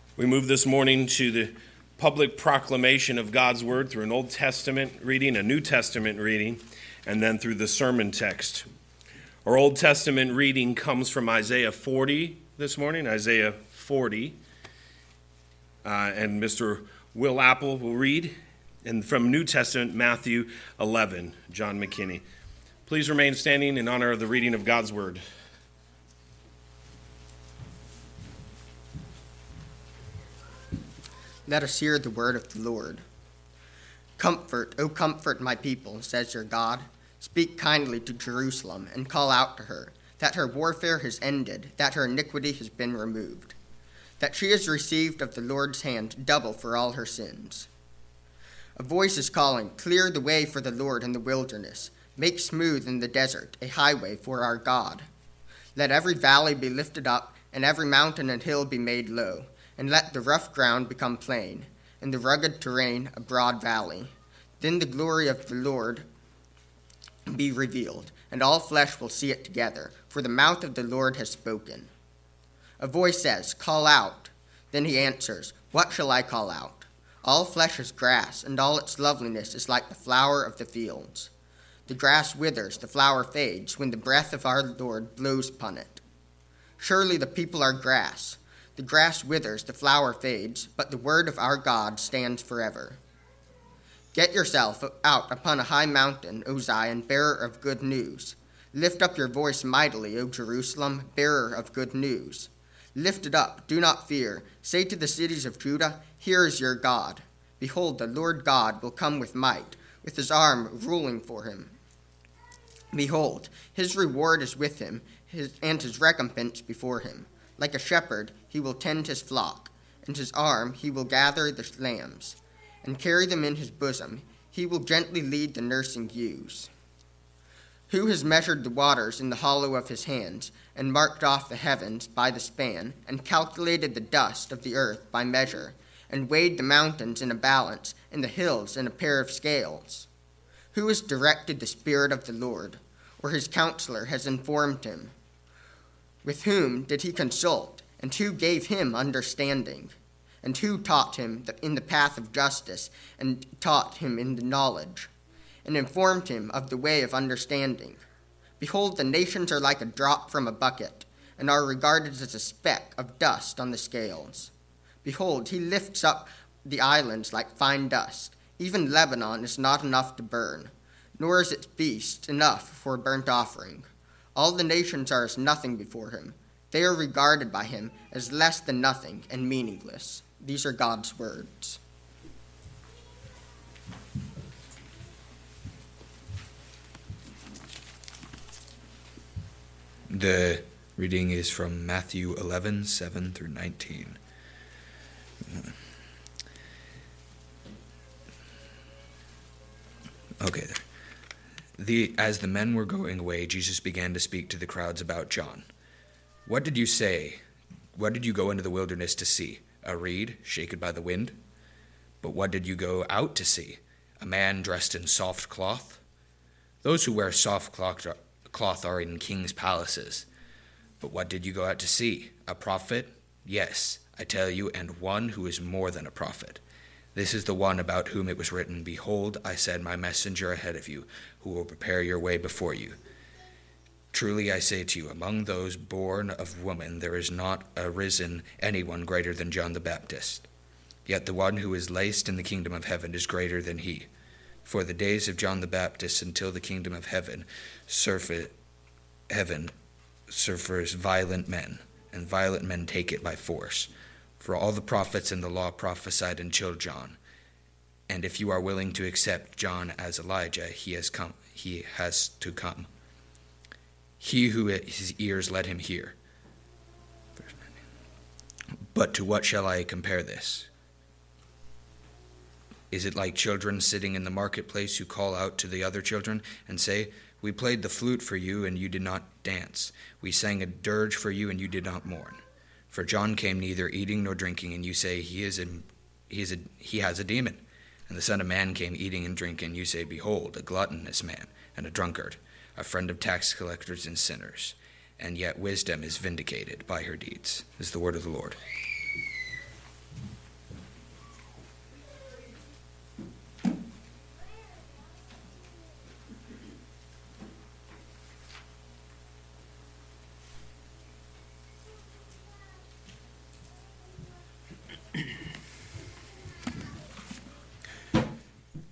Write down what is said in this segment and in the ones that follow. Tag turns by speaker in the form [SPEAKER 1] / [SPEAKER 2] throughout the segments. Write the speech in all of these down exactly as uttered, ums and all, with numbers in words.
[SPEAKER 1] We move this morning to the public proclamation of God's word through an Old Testament reading, a New Testament reading, and then through the sermon text. Our Old Testament reading comes from Isaiah forty this morning, Isaiah forty. Uh, and Mister Will Apple will read. And from New Testament, Matthew eleven, John McKinney. Please remain standing in honor of the reading of God's word.
[SPEAKER 2] Let us hear the word of the Lord. Comfort, O comfort my people, says your God. Speak kindly to Jerusalem and call out to her that her warfare has ended, that her iniquity has been removed, that she has received of the Lord's hand double for all her sins. A voice is calling, clear the way for the Lord in the wilderness, make smooth in the desert a highway for our God. Let every valley be lifted up, and every mountain and hill be made low, and let the rough ground become plain, and the rugged terrain a broad valley. Then the glory of the Lord be revealed, and all flesh will see it together, for the mouth of the Lord has spoken. A voice says, call out. Then he answers, what shall I call out? All flesh is grass, and all its loveliness is like the flower of the fields. The grass withers, the flower fades, when the breath of our Lord blows upon it. Surely the people are grass. The grass withers, the flower fades, but the word of our God stands forever. Get yourself out upon a high mountain, O Zion, bearer of good news. Lift up your voice mightily, O Jerusalem, bearer of good news. Lift it up, do not fear. Say to the cities of Judah, here is your God. Behold, the Lord God will come with might, with his arm ruling for him. Behold, his reward is with him, his, and his recompense before him. Like a shepherd, he will tend his flock, and his arm he will gather the lambs, and carry them in his bosom. He will gently lead the nursing ewes. Who has measured the waters in the hollow of his hands, and marked off the heavens by the span, and calculated the dust of the earth by measure, and weighed the mountains in a balance, and the hills in a pair of scales? Who has directed the Spirit of the Lord, or his counselor has informed him? With whom did he consult, and who gave him understanding? And who taught him in the path of justice, and taught him in the knowledge, and informed him of the way of understanding? Behold, the nations are like a drop from a bucket, and are regarded as a speck of dust on the scales. Behold, he lifts up the islands like fine dust. Even Lebanon is not enough to burn, nor is its beast enough for a burnt offering. All the nations are as nothing before him. They are regarded by him as less than nothing and meaningless. These are God's words.
[SPEAKER 3] The reading is from Matthew eleven, seven through nineteen. Okay. The, as the men were going away, Jesus began to speak to the crowds about John. What did you say? What did you go into the wilderness to see? A reed shaken by the wind? But what did you go out to see? A man dressed in soft cloth? Those who wear soft cloth are in kings' palaces. But what did you go out to see? A prophet? Yes, I tell you, and one who is more than a prophet. This is the one about whom it was written, behold, I send my messenger ahead of you, who will prepare your way before you. Truly I say to you, among those born of woman there is not arisen anyone greater than John the Baptist. Yet the one who is least in the kingdom of heaven is greater than he. For the days of John the Baptist until the kingdom of heaven surfeit, heaven suffers violent men, and violent men take it by force. For all the prophets and the law prophesied until John. And if you are willing to accept John as Elijah, he has come. He has to come. He who his ears, let him hear. But to what shall I compare this? Is it like children sitting in the marketplace who call out to the other children and say, we played the flute for you and you did not dance. We sang a dirge for you and you did not mourn. For John came neither eating nor drinking, and you say, he is a, he is a, he has a demon. And the Son of Man came eating and drinking, and you say, behold, a gluttonous man and a drunkard, a friend of tax collectors and sinners. And yet wisdom is vindicated by her deeds. This is the word of the Lord.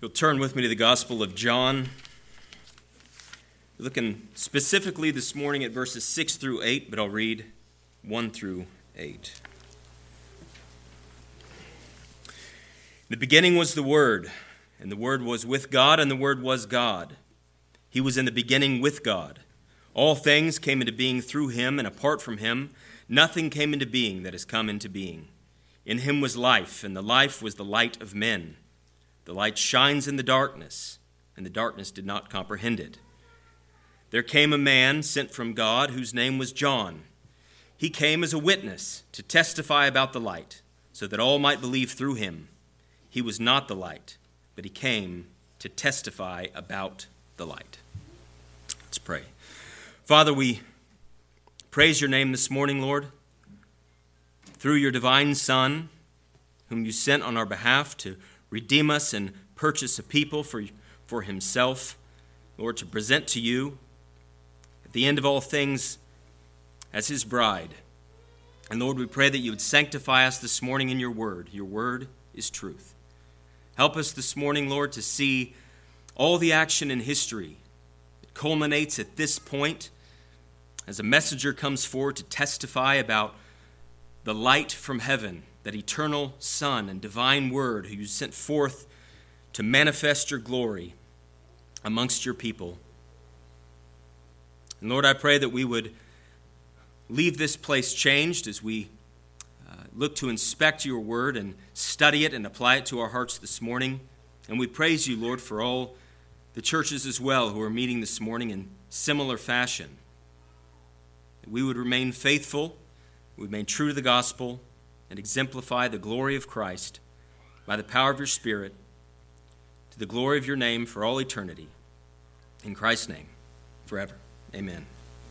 [SPEAKER 4] You'll turn with me to the Gospel of John. We're looking specifically this morning at verses six through eight, but I'll read one through eight. In the beginning was the Word, and the Word was with God, and the Word was God. He was in the beginning with God. All things came into being through him, and apart from him, nothing came into being that has come into being. In him was life, and the life was the light of men. The light shines in the darkness, and the darkness did not comprehend it. There came a man sent from God whose name was John. He came as a witness to testify about the light, so that all might believe through him. He was not the light, but he came to testify about the light. Let's pray. Father, we praise your name this morning, Lord, through your divine Son, whom you sent on our behalf to redeem us and purchase a people for, for himself, Lord, to present to you at the end of all things as his bride. And Lord, we pray that you would sanctify us this morning in your word. Your word is truth. Help us this morning, Lord, to see all the action in history that culminates at this point as a messenger comes forward to testify about the light from heaven, that eternal Son and divine Word who you sent forth to manifest your glory amongst your people. And Lord, I pray that we would leave this place changed as we uh, look to inspect your word and study it and apply it to our hearts this morning. And we praise you, Lord, for all the churches as well who are meeting this morning in similar fashion. That we would remain faithful, we would remain true to the gospel, and exemplify the glory of Christ by the power of your Spirit to the glory of your name for all eternity. In Christ's name, forever. Amen.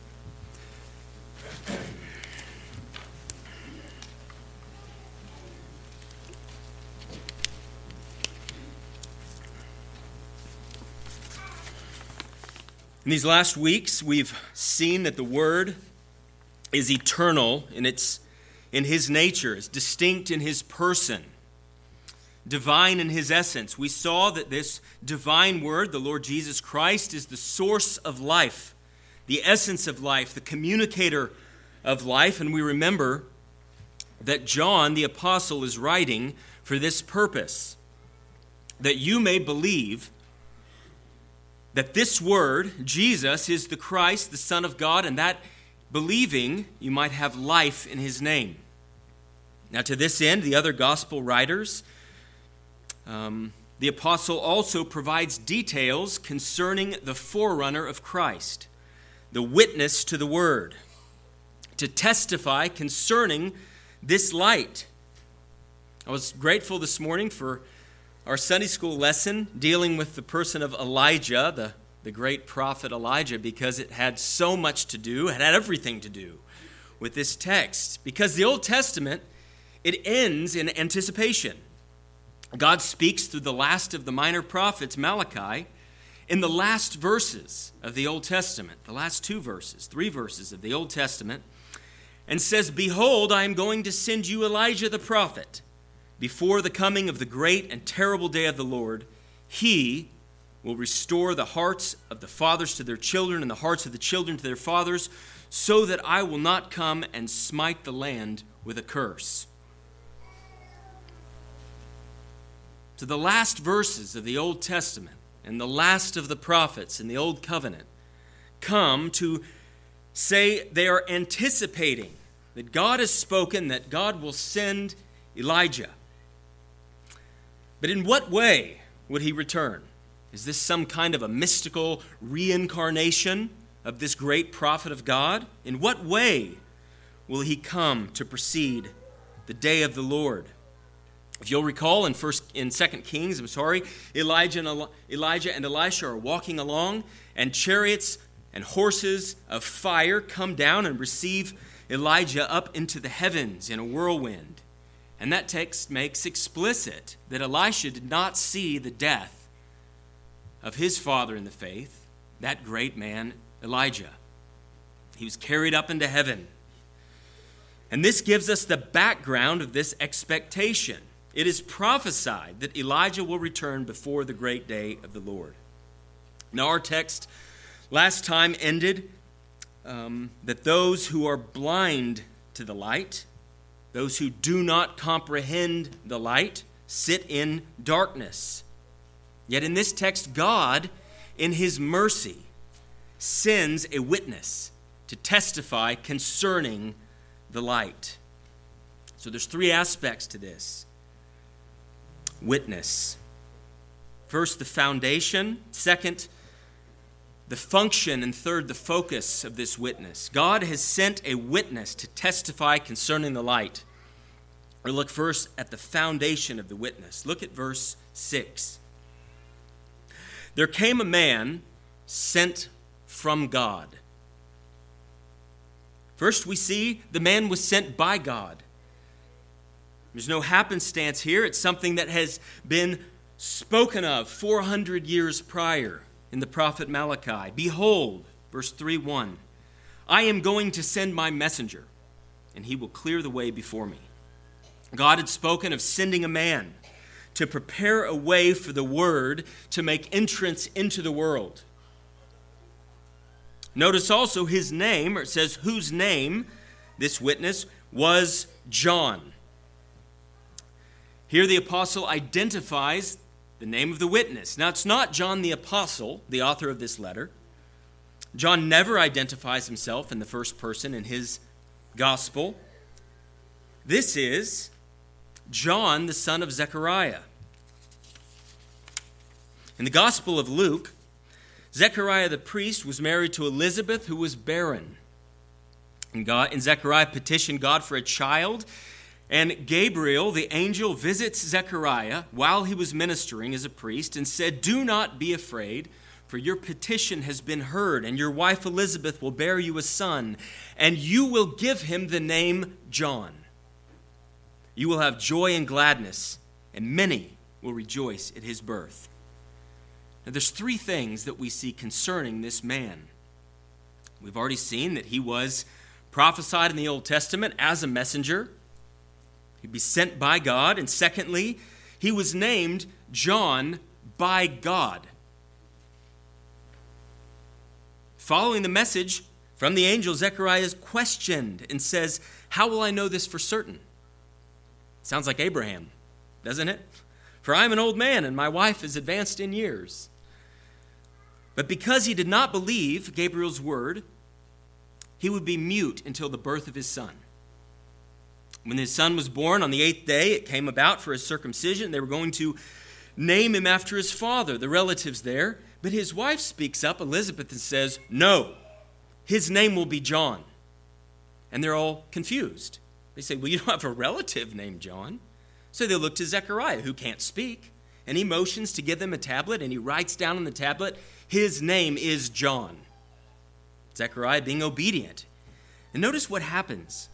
[SPEAKER 4] In these last weeks, we've seen that the Word is eternal in its in his nature, is distinct in his person, divine in his essence. We saw that this divine Word, the Lord Jesus Christ, is the source of life, the essence of life, the communicator of life. And we remember that John, the apostle, is writing for this purpose, that you may believe that this Word, Jesus, is the Christ, the Son of God, and that believing, you might have life in his name. Now, to this end, the other gospel writers, um, the apostle also provides details concerning the forerunner of Christ, the witness to the word, to testify concerning this light. I was grateful this morning for our Sunday school lesson dealing with the person of Elijah, the the great prophet Elijah, because it had so much to do, it had everything to do with this text. Because the Old Testament, it ends in anticipation. God speaks through the last of the minor prophets, Malachi, in the last verses of the Old Testament, the last two verses, three verses of the Old Testament, and says, "Behold, I am going to send you Elijah the prophet before the coming of the great and terrible day of the Lord. He will restore the hearts of the fathers to their children and the hearts of the children to their fathers, so that I will not come and smite the land with a curse." To the last verses of the Old Testament and the last of the prophets in the Old Covenant come to say they are anticipating that God has spoken, that God will send Elijah. But in what way would he return? Is this some kind of a mystical reincarnation of this great prophet of God? In what way will he come to precede the day of the Lord? If you'll recall, in first in Second Kings, I'm sorry, Elijah and Elijah and Elisha are walking along, and chariots and horses of fire come down and receive Elijah up into the heavens in a whirlwind. And that text makes explicit that Elisha did not see the death of his father in the faith, that great man Elijah. He was carried up into heaven. And this gives us the background of this expectation. It is prophesied that Elijah will return before the great day of the Lord. Now, our text last time ended um, that those who are blind to the light, those who do not comprehend the light, sit in darkness. Yet in this text, God, in his mercy, sends a witness to testify concerning the light. So there's three aspects to this. Witness. First, the foundation. Second, the function. And third, the focus of this witness. God has sent a witness to testify concerning the light. Or look first at the foundation of the witness. Look at verse six. There came a man sent from God. First, we see the man was sent by God. There's no happenstance here. It's something that has been spoken of four hundred years prior in the prophet Malachi. Behold, verse three one, I am going to send my messenger, and he will clear the way before me. God had spoken of sending a man to prepare a way for the word to make entrance into the world. Notice also his name, or it says whose name, this witness, was John. Here the apostle identifies the name of the witness. Now it's not John the apostle, the author of this letter. John never identifies himself in the first person in his gospel. This is John, the son of Zechariah. In the Gospel of Luke, Zechariah the priest was married to Elizabeth, who was barren. And, God, and Zechariah petitioned God for a child. And Gabriel, the angel, visits Zechariah while he was ministering as a priest and said, do not be afraid, for your petition has been heard, and your wife Elizabeth will bear you a son, and you will give him the name John. You will have joy and gladness, and many will rejoice at his birth. Now, there's three things that we see concerning this man. We've already seen that he was prophesied in the Old Testament as a messenger. He'd be sent by God. And secondly, he was named John by God. Following the message from the angel, Zechariah is questioned and says, how will I know this for certain? Sounds like Abraham, doesn't it? For I am an old man and my wife is advanced in years. But because he did not believe Gabriel's word, he would be mute until the birth of his son. When his son was born on the eighth day, it came about for his circumcision. They were going to name him after his father, the relatives there. But his wife speaks up, Elizabeth, and says, no, his name will be John. And they're all confused. They say, well, you don't have a relative named John. So they look to Zechariah, who can't speak. And he motions to give them a tablet, and he writes down on the tablet, his name is John. Zechariah being obedient. And notice what happens.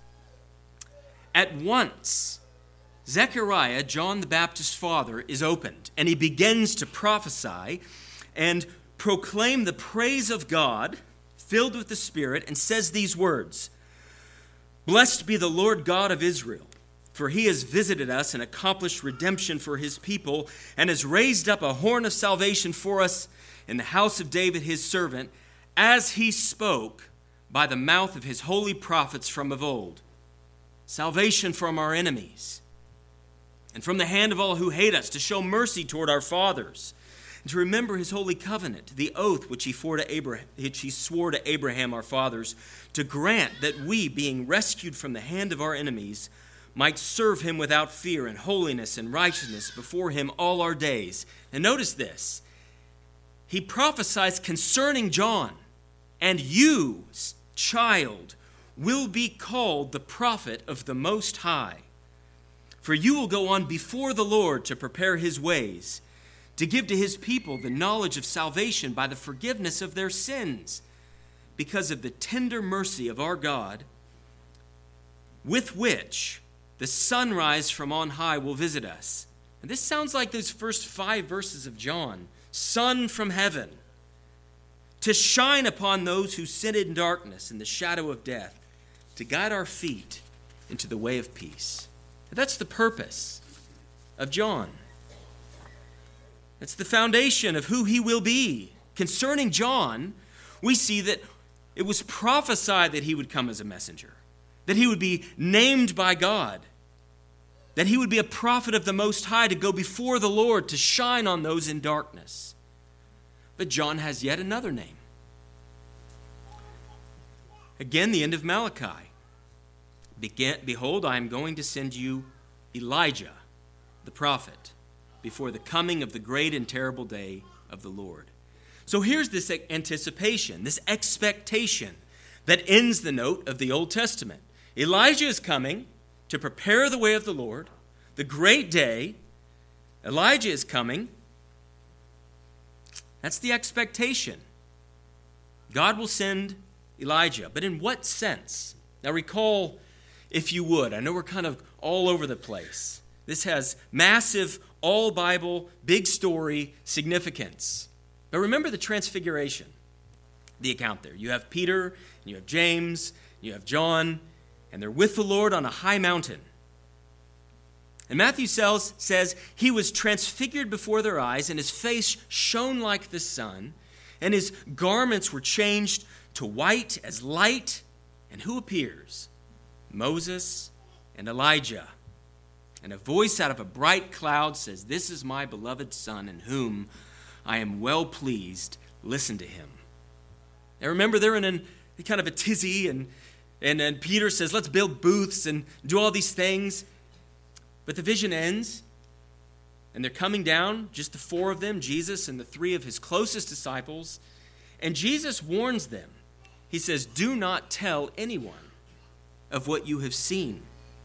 [SPEAKER 4] At once, Zechariah, John the Baptist's father, is opened, and he begins to prophesy and proclaim the praise of God, filled with the Spirit, and says these words, blessed be the Lord God of Israel, for he has visited us and accomplished redemption for his people, and has raised up a horn of salvation for us in the house of David his servant, as he spoke by the mouth of his holy prophets from of old. Salvation from our enemies, and from the hand of all who hate us, to show mercy toward our fathers, and to remember his holy covenant, the oath which he swore to Abraham, which he swore to Abraham our fathers, to grant that we, being rescued from the hand of our enemies, might serve him without fear in holiness and righteousness before him all our days. And notice this. He prophesies concerning John, and you, child, will be called the prophet of the Most High. For you will go on before the Lord to prepare his ways, to give to his people the knowledge of salvation by the forgiveness of their sins, because of the tender mercy of our God, with which the sunrise from on high will visit us. And this sounds like those first five verses of John. Sun from heaven, to shine upon those who sit in darkness and the shadow of death, to guide our feet into the way of peace. And that's the purpose of John. It's the foundation of who he will be. Concerning John, we see that it was prophesied that he would come as a messenger, that he would be named by God, that he would be a prophet of the Most High to go before the Lord to shine on those in darkness. But John has yet another name. Again, the end of Malachi. Behold, I am going to send you Elijah, the prophet, before the coming of the great and terrible day of the Lord. So here's this anticipation, this expectation that ends the note of the Old Testament. Elijah is coming to prepare the way of the Lord, the great day. Elijah is coming. That's the expectation. God will send Elijah. But in what sense? Now recall, if you would, I know we're kind of all over the place. This has massive, all-Bible, big story significance. But remember the transfiguration, the account there. You have Peter, and you have James, and you have John, and they're with the Lord on a high mountain. And Matthew says he was transfigured before their eyes, and his face shone like the sun, and his garments were changed to white as light. And who appears? Moses and Elijah. And a voice out of a bright cloud says, "This is my beloved Son, in whom I am well pleased. Listen to him." Now remember, they're in an, kind of a tizzy, and, and, and Peter says, let's build booths and do all these things. But the vision ends, and they're coming down, just the four of them, Jesus and the three of his closest disciples. And Jesus warns them. He says, "Do not tell anyone of what you have seen."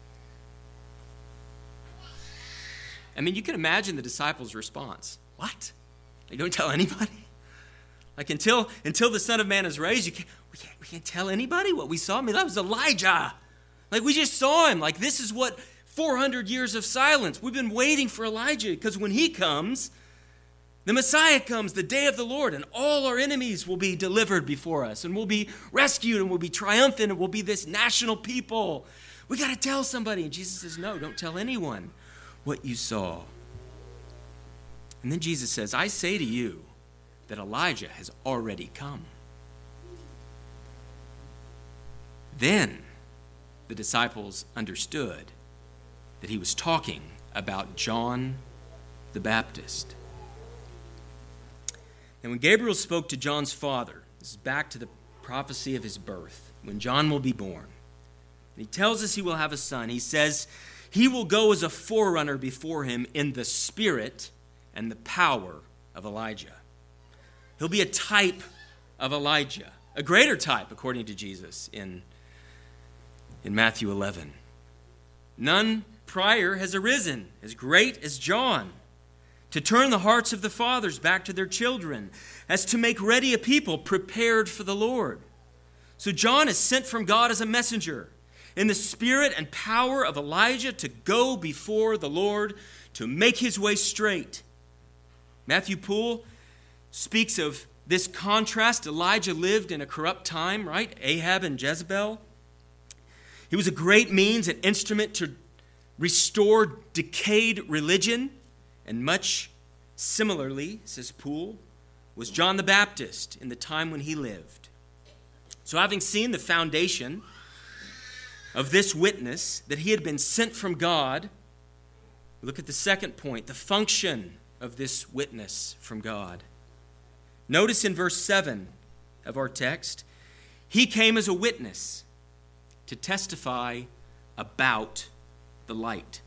[SPEAKER 4] I mean, you can imagine the disciples' response. What? You don't tell anybody? Like until until the Son of Man is raised, you can't, we can't we can't tell anybody what we saw. I mean, that was Elijah. Like we just saw him. Like this is what four hundred years of silence. We've been waiting for Elijah because when he comes, the Messiah comes, the day of the Lord, and all our enemies will be delivered before us, and we'll be rescued, and we'll be triumphant, and we'll be this national people. We got to tell somebody. And Jesus says, no, don't tell anyone what you saw. And then Jesus says, I say to you that Elijah has already come. Then the disciples understood that he was talking about John the Baptist. And when Gabriel spoke to John's father, this is back to the prophecy of his birth, when John will be born. And he tells us he will have a son. He says he will go as a forerunner before him in the spirit and the power of Elijah. He'll be a type of Elijah, a greater type, according to Jesus in, in Matthew eleven. None prior has arisen as great as John, to turn the hearts of the fathers back to their children, as to make ready a people prepared for the Lord. So John is sent from God as a messenger in the spirit and power of Elijah to go before the Lord to make his way straight. Matthew Poole speaks of this contrast. Elijah lived in a corrupt time, right? Ahab and Jezebel. He was a great means, an instrument to restore decayed religion. And much similarly, says Poole, was John the Baptist in the time when he lived. So having seen the foundation of this witness, that he had been sent from God, look at the second point, the function of this witness from God. Notice in verse seven of our text, he came as a witness to testify about the light.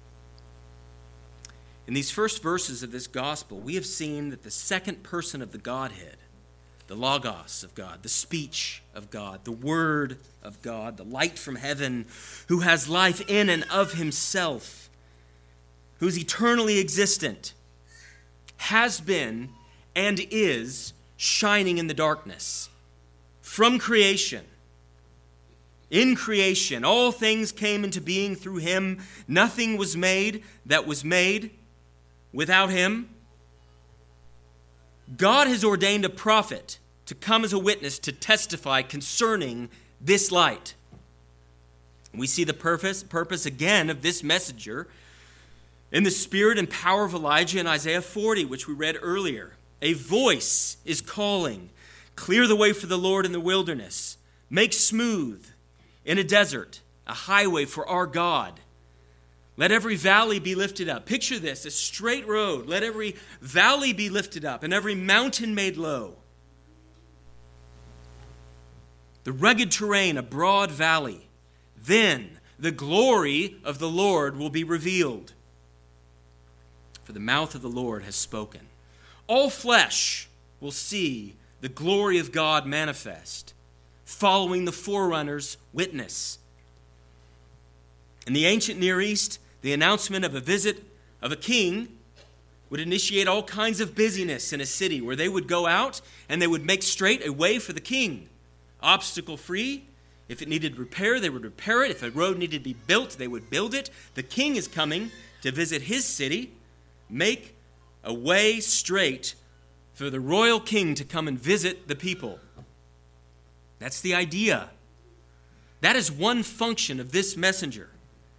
[SPEAKER 4] In these first verses of this gospel, we have seen that the second person of the Godhead, the Logos of God, the speech of God, the Word of God, the light from heaven, who has life in and of himself, who is eternally existent, has been and is shining in the darkness. From creation, in creation, all things came into being through him. Nothing was made that was made without him. God has ordained a prophet to come as a witness to testify concerning this light. We see the purpose, purpose again of this messenger In the spirit and power of Elijah in Isaiah forty, which we read earlier, a voice is calling, "Clear the way for the Lord in the wilderness. Make smooth in a desert a highway for our God. Let every valley be lifted up." Picture this, a straight road. Let every valley be lifted up and every mountain made low. The rugged terrain, a broad valley. Then the glory of the Lord will be revealed. For the mouth of the Lord has spoken. All flesh will see the glory of God manifest, following the forerunner's witness. In the ancient Near East, the announcement of a visit of a king would initiate all kinds of busyness in a city, where they would go out and they would make straight a way for the king, obstacle-free. If it needed repair, they would repair it. If a road needed to be built, they would build it. The king is coming to visit his city. Make a way straight for the royal king to come and visit the people. That's the idea. That is one function of this messenger.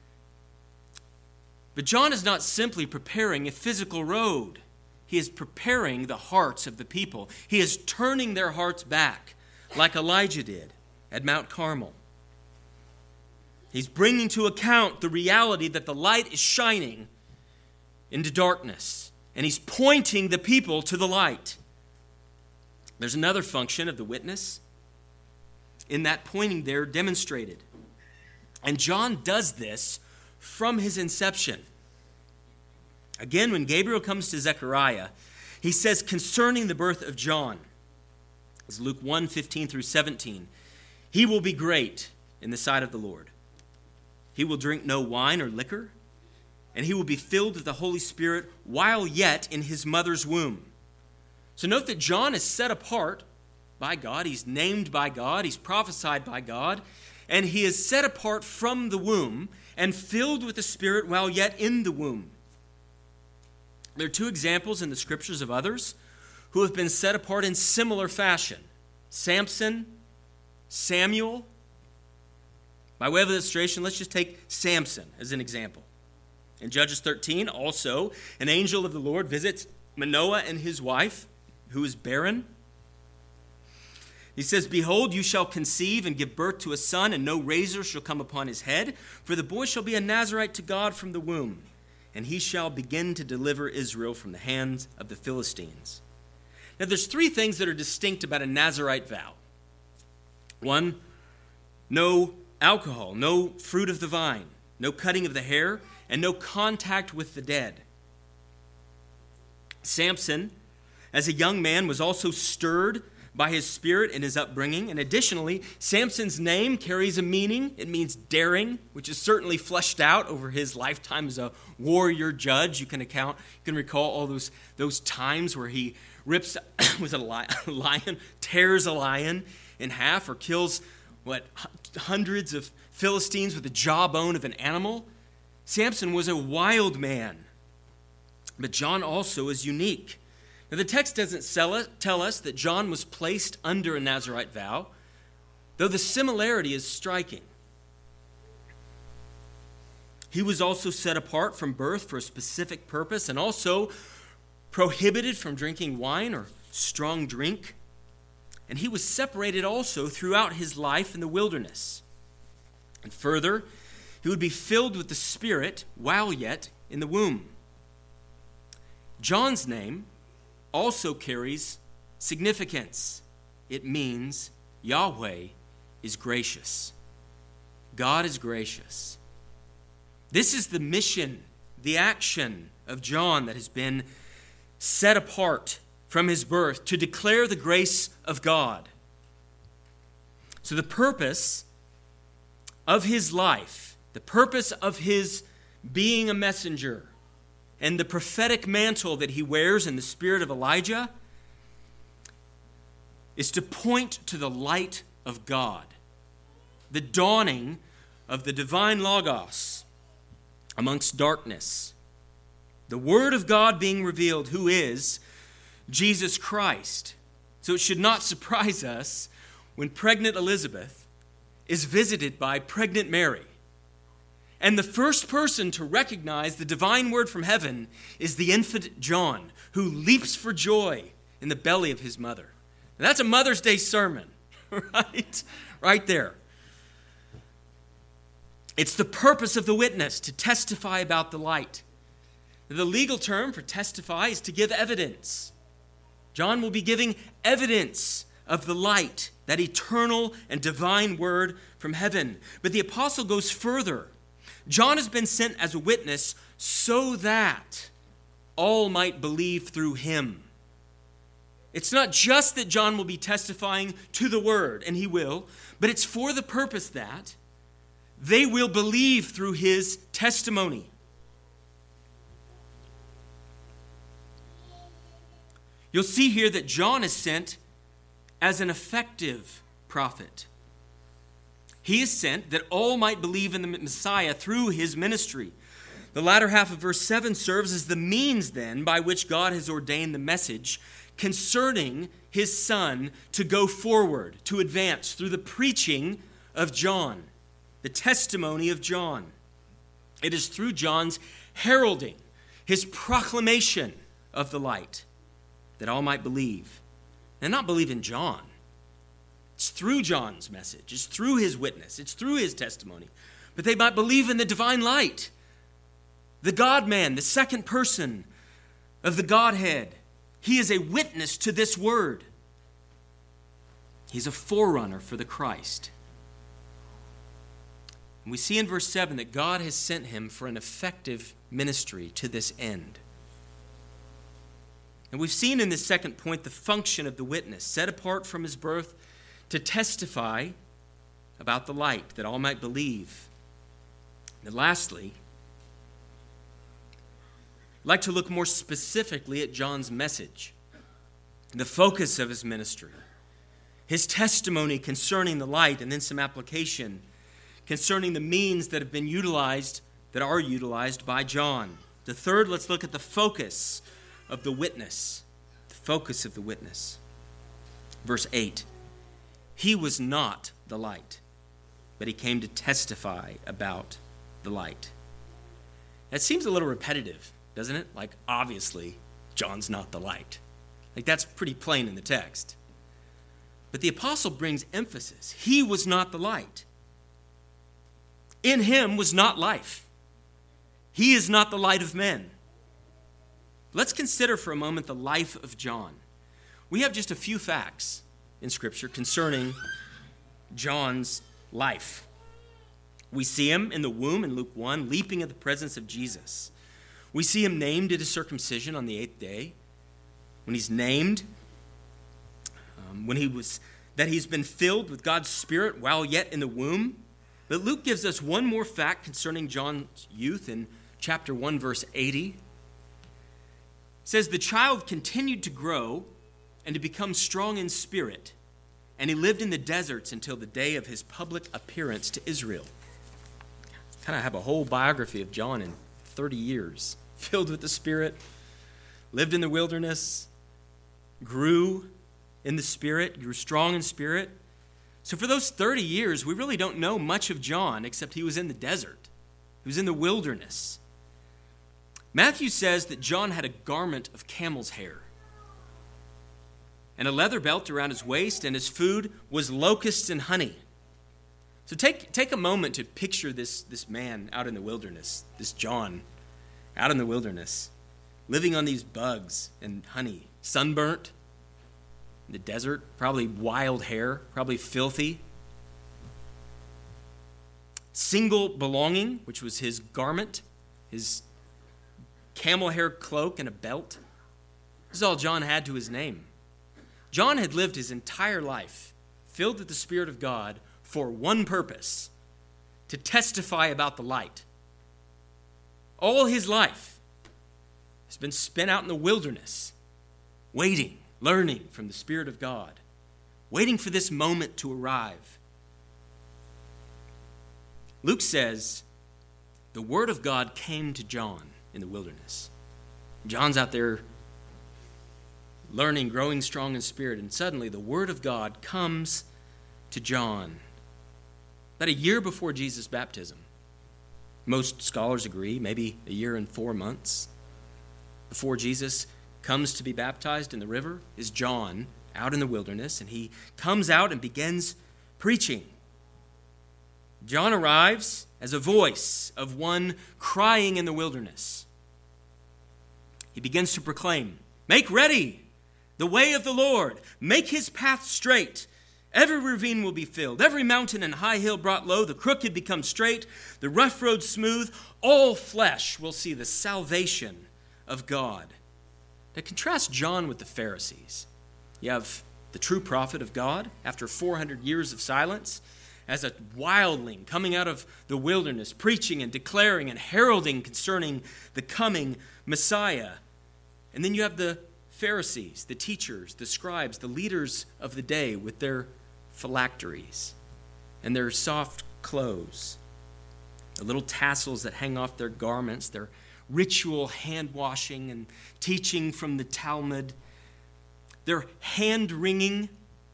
[SPEAKER 4] But John is not simply preparing a physical road. He is preparing the hearts of the people. He is turning their hearts back, like Elijah did at Mount Carmel. He's bringing to account the reality that the light is shining into darkness, and he's pointing the people to the light. There's another function of the witness in that pointing there demonstrated. And John does this from his inception. Again, when Gabriel comes to Zechariah, he says concerning the birth of John, as Luke one, fifteen through seventeen, "He will be great in the sight of the Lord. He will drink no wine or liquor, and he will be filled with the Holy Spirit while yet in his mother's womb." So note that John is set apart by God. He's named by God. He's prophesied by God. And he is set apart from the womb and filled with the Spirit while yet in the womb. There are two examples in the Scriptures of others who have been set apart in similar fashion. Samson, Samuel. By way of illustration, let's just take Samson as an example. In Judges thirteen, also, an angel of the Lord visits Manoah and his wife, who is barren. He says, "Behold, you shall conceive and give birth to a son, and no razor shall come upon his head, for the boy shall be a Nazarite to God from the womb, and he shall begin to deliver Israel from the hands of the Philistines." Now, there's three things that are distinct about a Nazarite vow. One, no alcohol, no fruit of the vine, no cutting of the hair, and no contact with the dead. Samson, as a young man, was also stirred by his spirit and his upbringing. And additionally, Samson's name carries a meaning. It means daring, which is certainly fleshed out over his lifetime as a warrior judge. You can account, you can recall all those, those times where he rips with a lion, tears a lion in half, or kills, what, hundreds of Philistines with the jawbone of an animal. Samson was a wild man. But John also is unique. Now, the text doesn't tell us that John was placed under a Nazirite vow, though the similarity is striking. He was also set apart from birth for a specific purpose, and also prohibited from drinking wine or strong drink. And he was separated also throughout his life in the wilderness. And further, he would be filled with the Spirit while yet in the womb. John's name also carries significance. It means Yahweh is gracious. God is gracious. This is the mission, the action of John that has been set apart from his birth to declare the grace of God. So the purpose of his life, the purpose of his being a messenger, and the prophetic mantle that he wears in the spirit of Elijah is to point to the light of God, the dawning of the divine Logos amongst darkness, the Word of God being revealed, who is Jesus Christ. So it should not surprise us when pregnant Elizabeth is visited by pregnant Mary. And the first person to recognize the divine word from heaven is the infant John, who leaps for joy in the belly of his mother. And that's a Mother's Day sermon, right? Right there. It's the purpose of the witness to testify about the light. The legal term for testify is to give evidence. John will be giving evidence of the light, that eternal and divine word from heaven. But the apostle goes further. John has been sent as a witness so that all might believe through him. It's not just that John will be testifying to the word, and he will, but it's for the purpose that they will believe through his testimony. You'll see here that John is sent as an effective prophet. He is sent that all might believe in the Messiah through his ministry. The latter half of verse seven serves as the means then by which God has ordained the message concerning his Son to go forward, to advance through the preaching of John, the testimony of John. It is through John's heralding, his proclamation of the light, that all might believe. And not believe in John. It's through John's message. It's through his witness. It's through his testimony. But they might believe in the divine light. The God-man, the second person of the Godhead. He is a witness to this word. He's a forerunner for the Christ. And we see in verse seven that God has sent him for an effective ministry to this end. And we've seen in this second point the function of the witness, set apart from his birth to testify about the light, that all might believe. And lastly, I'd like to look more specifically at John's message, the focus of his ministry, his testimony concerning the light, and then some application concerning the means that have been utilized, that are utilized by John. The third, let's look at the focus of the witness, the focus of the witness. Verse eight, he was not the light, but he came to testify about the light. That seems a little repetitive, doesn't it? Like, obviously, John's not the light. Like, that's pretty plain in the text. But the apostle brings emphasis. He was not the light. In him was not life. He is not the light of men. Let's consider for a moment the life of John. We have just a few facts in Scripture concerning John's life. We see him in the womb in Luke one, leaping at the presence of Jesus. We see him named at his circumcision on the eighth day. When he's named, um, when he was, that he's been filled with God's Spirit while yet in the womb. But Luke gives us one more fact concerning John's youth in chapter one, verse eighty. It says, the child continued to grow and to become strong in spirit, and he lived in the deserts until the day of his public appearance to Israel. Kind of have a whole biography of John in thirty years, filled with the Spirit, lived in the wilderness, grew in the Spirit, grew strong in spirit. So for those thirty years, we really don't know much of John except he was in the desert. He was in the wilderness. Matthew says that John had a garment of camel's hair and a leather belt around his waist, and his food was locusts and honey. So take, take a moment to picture this, this man out in the wilderness, this John out in the wilderness, living on these bugs and honey, sunburnt in the desert, probably wild hair, probably filthy. Single belonging, which was his garment, his camel hair cloak and a belt. This is all John had to his name. John had lived his entire life filled with the Spirit of God for one purpose, to testify about the light. All his life has been spent out in the wilderness, waiting, learning from the Spirit of God, waiting for this moment to arrive. Luke says, the Word of God came to John in the wilderness. John's out there learning, growing strong in spirit, and suddenly the Word of God comes to John about a year before Jesus' baptism. Most scholars agree, maybe a year and four months before Jesus comes to be baptized in the river is John out in the wilderness, and he comes out and begins preaching. John arrives as a voice of one crying in the wilderness. He begins to proclaim, "Make ready the way of the Lord. Make his path straight. Every ravine will be filled. Every mountain and high hill brought low. The crooked become straight. The rough road smooth. All flesh will see the salvation of God." Now contrast John with the Pharisees. You have the true prophet of God after four hundred years of silence as a wildling coming out of the wilderness, preaching and declaring and heralding concerning the coming Messiah. And then you have the Pharisees, the teachers, the scribes, the leaders of the day with their phylacteries and their soft clothes, the little tassels that hang off their garments, their ritual hand washing and teaching from the Talmud, their hand-wringing,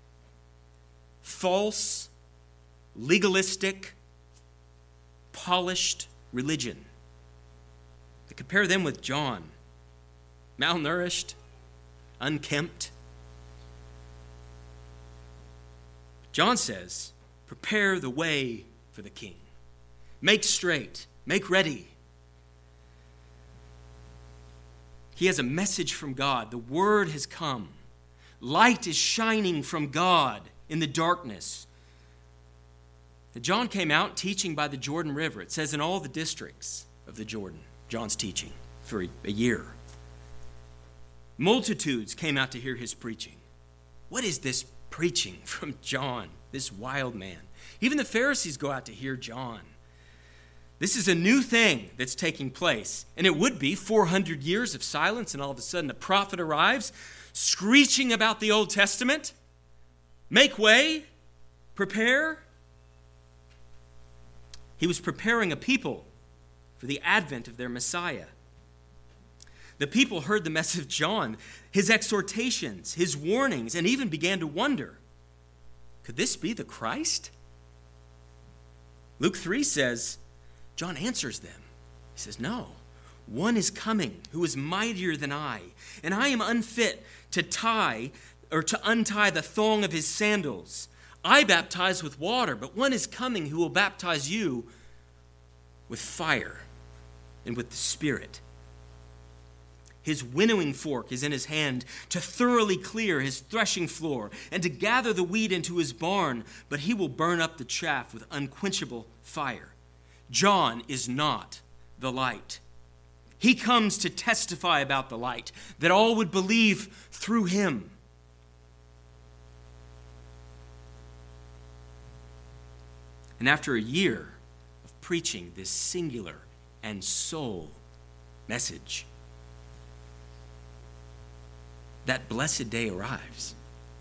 [SPEAKER 4] false, legalistic, polished religion. I compare them with John, malnourished, unkempt. John says, prepare the way for the king. Make straight, make ready. He has a message from God. The word has come. Light is shining from God in the darkness. John came out teaching by the Jordan River. It says in all the districts of the Jordan, John's teaching for a year. Multitudes came out to hear his preaching. What is this preaching from John, this wild man? Even the Pharisees go out to hear John. This is a new thing that's taking place. And it would be four hundred years of silence, and all of a sudden a prophet arrives, screeching about the Old Testament. Make way, prepare. He was preparing a people for the advent of their Messiah. The people heard the message of John, his exhortations, his warnings, and even began to wonder, could this be the Christ? Luke three says, John answers them. He says, no, one is coming who is mightier than I, and I am unfit to tie or to untie the thong of his sandals. I baptize with water, but one is coming who will baptize you with fire and with the Spirit. His winnowing fork is in his hand to thoroughly clear his threshing floor and to gather the wheat into his barn, but he will burn up the chaff with unquenchable fire. John is not the light. He comes to testify about the light, that all would believe through him. And after a year of preaching this singular and sole message, that blessed day arrives.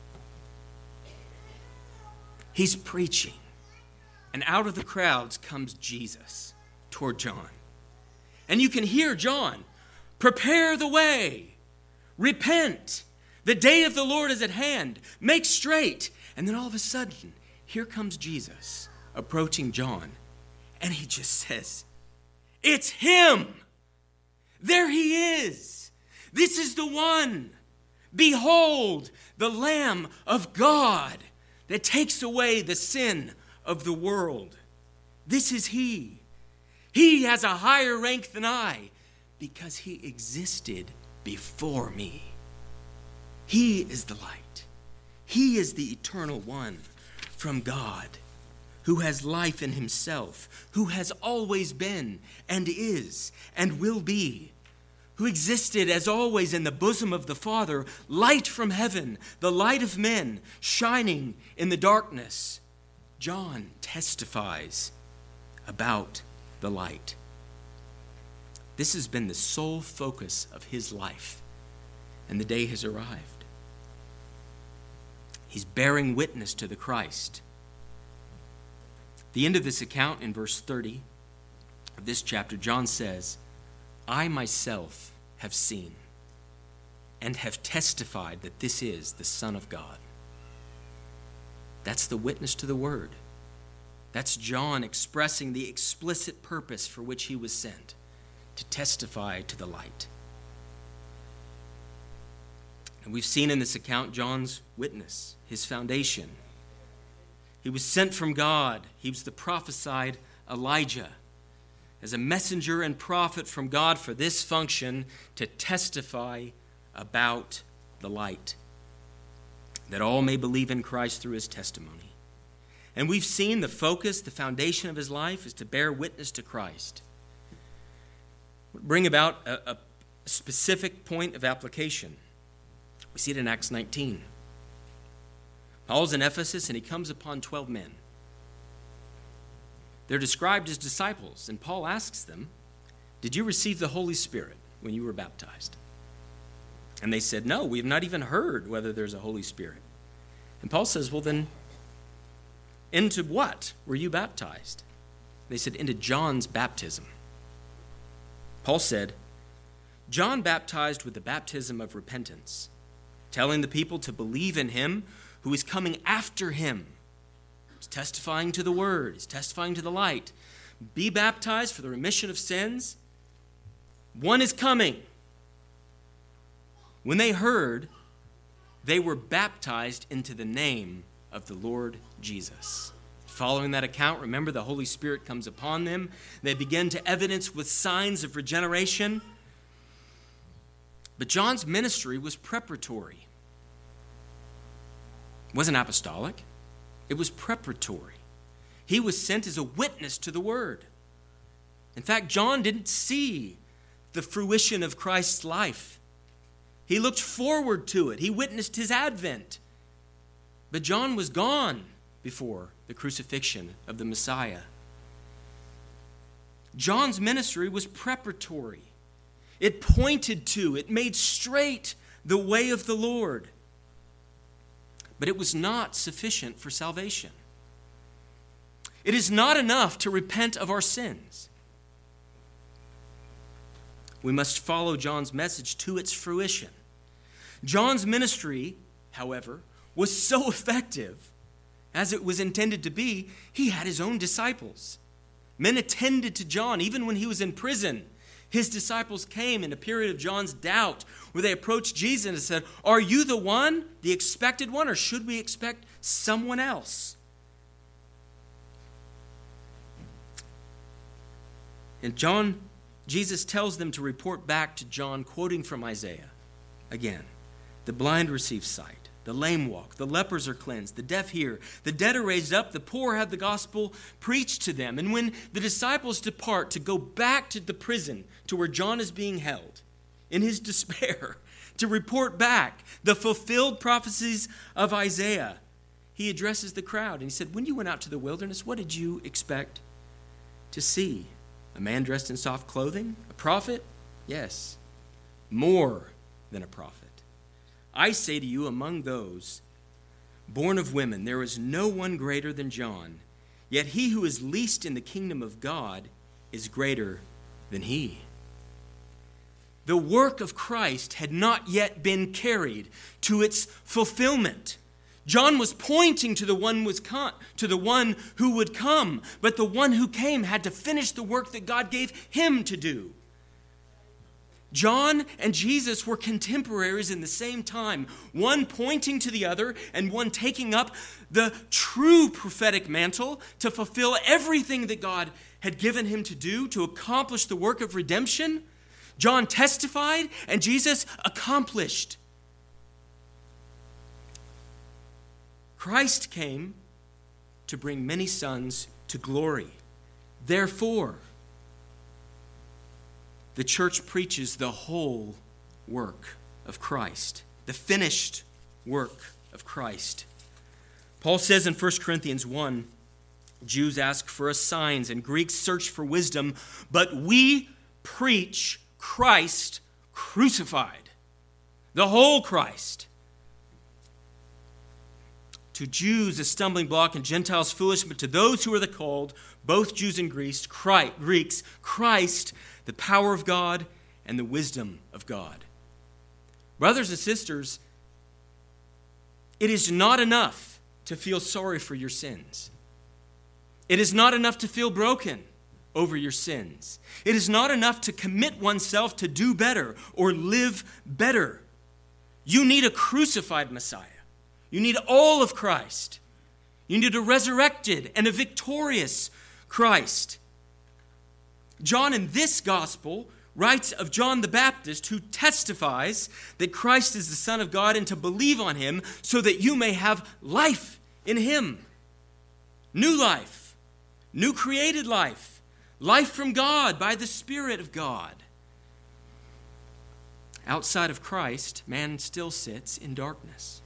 [SPEAKER 4] He's preaching, and out of the crowds comes Jesus toward John. And you can hear John, prepare the way, repent, the day of the Lord is at hand, make straight. And then all of a sudden, here comes Jesus approaching John, and he just says, it's him. There he is. This is the one. Behold, the Lamb of God that takes away the sin of the world. This is he. He has a higher rank than I because he existed before me. He is the light. He is the eternal one from God who has life in himself, who has always been and is and will be, who existed as always in the bosom of the Father, light from heaven, the light of men, shining in the darkness. John testifies about the light. This has been the sole focus of his life, and the day has arrived. He's bearing witness to the Christ. The end of this account in verse thirty of this chapter, John says, I myself have seen and have testified that this is the Son of God. That's the witness to the word. That's John expressing the explicit purpose for which he was sent, to testify to the light. And we've seen in this account John's witness, his foundation. He was sent from God. He was the prophesied Elijah, as a messenger and prophet from God for this function, to testify about the light, that all may believe in Christ through his testimony. And we've seen the focus, the foundation of his life is to bear witness to Christ. Bring about a, a specific point of application. We see it in Acts nineteen. Paul's in Ephesus and he comes upon twelve men. They're described as disciples, and Paul asks them, "Did you receive the Holy Spirit when you were baptized?" And they said, "No, we have not even heard whether there's a Holy Spirit." And Paul says, "Well then, into what were you baptized?" They said, "Into John's baptism." Paul said, "John baptized with the baptism of repentance, telling the people to believe in him who is coming after him." He's testifying to the word. He's testifying to the light. Be baptized for the remission of sins. One is coming. When they heard, they were baptized into the name of the Lord Jesus. Following that account, remember, the Holy Spirit comes upon them. They begin to evidence with signs of regeneration. But John's ministry was preparatory. It wasn't apostolic. It was preparatory. He was sent as a witness to the word. In fact, John didn't see the fruition of Christ's life. He looked forward to it. He witnessed his advent. But John was gone before the crucifixion of the Messiah. John's ministry was preparatory. It pointed to, it made straight the way of the Lord. But it was not sufficient for salvation. It is not enough to repent of our sins. We must follow John's message to its fruition. John's ministry, however, was so effective, as it was intended to be, he had his own disciples. Men attended to John even when he was in prison. His disciples came in a period of John's doubt where they approached Jesus and said, "Are you the one, the expected one, or should we expect someone else?" And John, Jesus tells them to report back to John, quoting from Isaiah. Again, the blind receive sight. The lame walk, the lepers are cleansed, the deaf hear, the dead are raised up, the poor have the gospel preached to them. And when the disciples depart to go back to the prison to where John is being held, in his despair, to report back the fulfilled prophecies of Isaiah, he addresses the crowd and he said, "When you went out to the wilderness, what did you expect to see? A man dressed in soft clothing? A prophet? Yes, more than a prophet. I say to you, among those born of women, there is no one greater than John. Yet he who is least in the kingdom of God is greater than he." The work of Christ had not yet been carried to its fulfillment. John was pointing to the one was com- to the one who would come, but the one who came had to finish the work that God gave him to do. John and Jesus were contemporaries in the same time, one pointing to the other and one taking up the true prophetic mantle to fulfill everything that God had given him to do to accomplish the work of redemption. John testified and Jesus accomplished. Christ came to bring many sons to glory. Therefore, the church preaches the whole work of Christ, the finished work of Christ. Paul says in First Corinthians one, Jews ask for us signs and Greeks search for wisdom, but we preach Christ crucified, the whole Christ. To Jews a stumbling block and Gentiles foolish, but to those who are the called, both Jews and Greeks, Greeks, Christ, the power of God and the wisdom of God. Brothers and sisters, it is not enough to feel sorry for your sins. It is not enough to feel broken over your sins. It is not enough to commit oneself to do better or live better. You need a crucified Messiah. You need all of Christ. You need a resurrected and a victorious Christ. John in this gospel writes of John the Baptist, who testifies that Christ is the Son of God and to believe on him so that you may have life in him. New life, new created life, life from God by the Spirit of God. Outside of Christ, man still sits in darkness.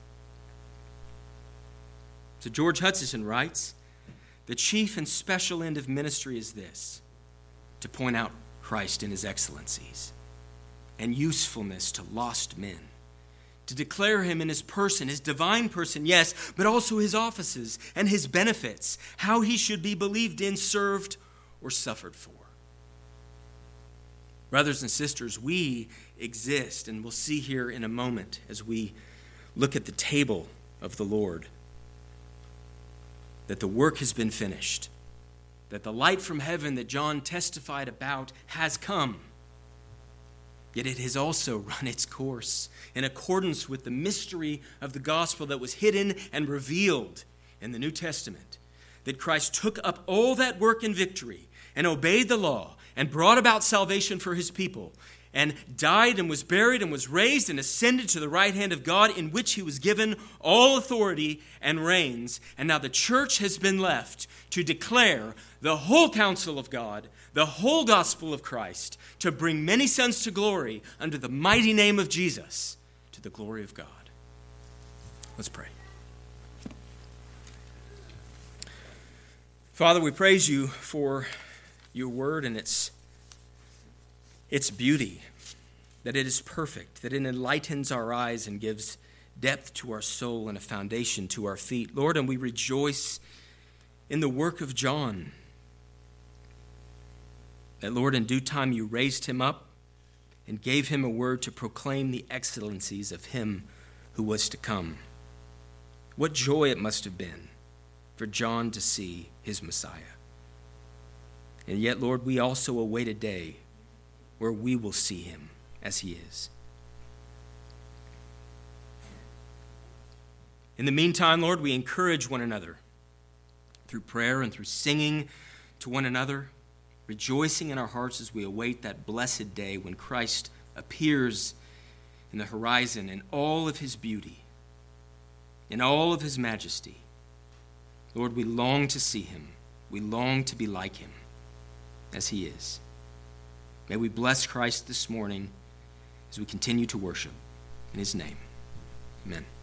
[SPEAKER 4] So George Hutchison writes, the chief and special end of ministry is this, to point out Christ in his excellencies and usefulness to lost men, to declare him in his person, his divine person, yes, but also his offices and his benefits, how he should be believed in, served, or suffered for. Brothers and sisters, we exist, and we'll see here in a moment as we look at the table of the Lord, that the work has been finished, that the light from heaven that John testified about has come. Yet it has also run its course in accordance with the mystery of the gospel that was hidden and revealed in the New Testament, that Christ took up all that work in victory and obeyed the law and brought about salvation for his people, and died and was buried and was raised and ascended to the right hand of God, in which he was given all authority and reigns. And now the church has been left to declare the whole counsel of God, the whole gospel of Christ, to bring many sons to glory under the mighty name of Jesus, to the glory of God. Let's pray. Father, we praise you for your word and its its beauty, that it is perfect, that it enlightens our eyes and gives depth to our soul and a foundation to our feet. Lord, and we rejoice in the work of John, that, Lord, in due time you raised him up and gave him a word to proclaim the excellencies of him who was to come. What joy it must have been for John to see his Messiah. And yet, Lord, we also await a day where we will see him as he is. In the meantime, Lord, we encourage one another through prayer and through singing to one another, rejoicing in our hearts as we await that blessed day when Christ appears in the horizon in all of his beauty, in all of his majesty. Lord, we long to see him. We long to be like him as he is. May we bless Christ this morning as we continue to worship in his name. Amen.